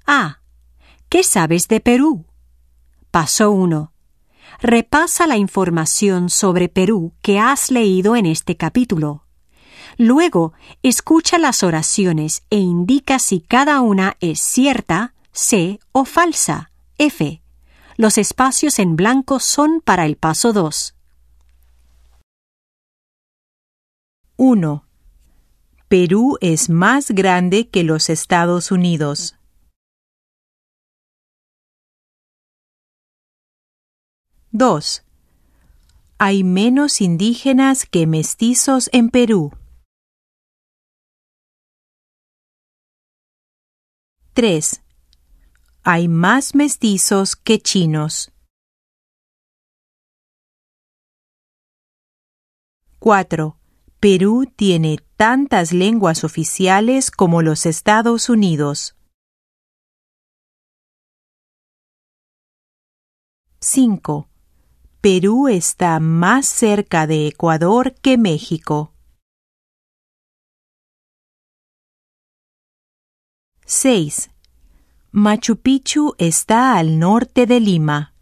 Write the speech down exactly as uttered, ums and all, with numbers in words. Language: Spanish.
A. ¿Qué sabes de Perú? Paso uno. Repasa la información sobre Perú que has leído en este capítulo. Luego, escucha las oraciones e indica si cada una es cierta, C, o falsa, F. Los espacios en blanco son para el paso dos. uno. Perú es más grande que los Estados Unidos. dos. Hay menos indígenas que mestizos en Perú. tres. Hay más mestizos que chinos. cuatro. Perú tiene tantas lenguas oficiales como los Estados Unidos. cinco. Perú está más cerca de Ecuador que México. seis. Machu Picchu está al norte de Lima.